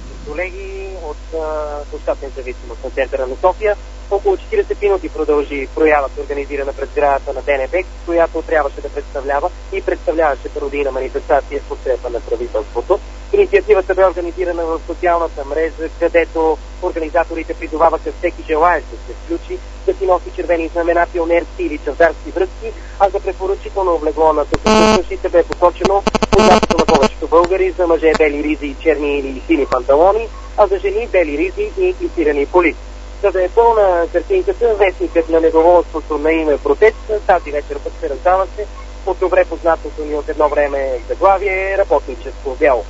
вечер, колеги, от площад Независимост на центъра на София. Около 40 минути продължи проявата, организирана пред сградата на ДНБ, която трябваше да представлява и представляваше пародийна манифестация в подкрепа на правителството. Инициативата бе организирана в социалната мрежа, където организаторите призоваваха всеки желаещ да се включи, да си носи червени знамена, пионерски или чавдарски връзки, а за препоръчително облегло на тъкъщите бе посочено познатото на повечето българи, за мъже бели ризи и черни или сини панталони, а за жени бели ризи и инфицирани поли. За да е пълна картинката, вестникът на недоволството на име протест тази вечер пък се раздаваше от добре познатото ни от едно време заглавие работническо бяло.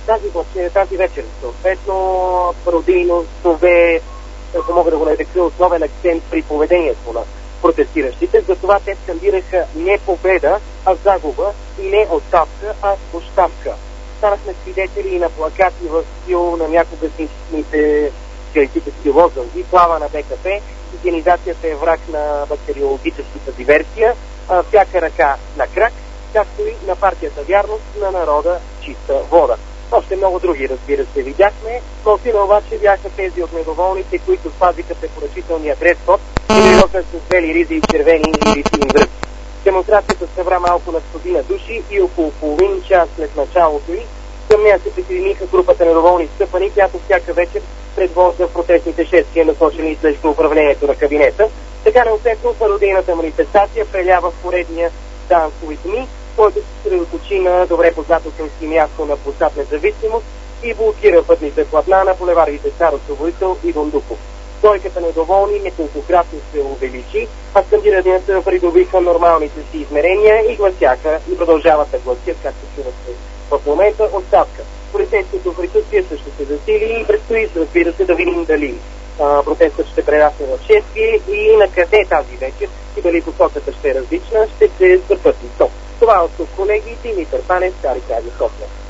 Тази вечер, съответно, пародийното бе, ако мога да го нарека, основен акцент при поведението на протестиращите. Затова те скандираха не победа, а загуба, и не оставка, а оставка. Станахме свидетели и на плакати в стил на някогашните социалистически лозунги: слава на БКП, хигиенизацията е враг на бактериологическата диверсия, всяка ръка на крак, както и на партията вярност, на народа чиста вода. Още много други, разбира се, видяхме, но сина обаче бяха тези от недоволните, които спазиха препоръчителния дрес-код и дойдоха с бели ризи и червени ириси им връзки. Демонстрацията събра малко на 100 души и около половин час след началото й към нея се присъединиха групата недоволни стъпани, която всяка вечер предвожда протестните шествия, насочени срещу управлението на кабинета. Така неусетно пародийната манифестация прелява в поредния Dance with Me, който се средоточи на добре познатото си място на площад Независимост и блокира пътните платна на булевардите Цар Освободител и Дондуков. Бройката недоволни неколкократно се увеличи, а скандиранията придобиха нормалните си измерения и гласяха и продължават да гласят, както чувате в момента, оставка. Полицейското присъствие също се засили и предстои, разбира се, да видим дали протестът ще прерасне в шествие и на къде тази вечер и дали посоката ще е различна, ще се стъпът и то. Това от тук, колеги, Димитър Панев, Стари Радио София.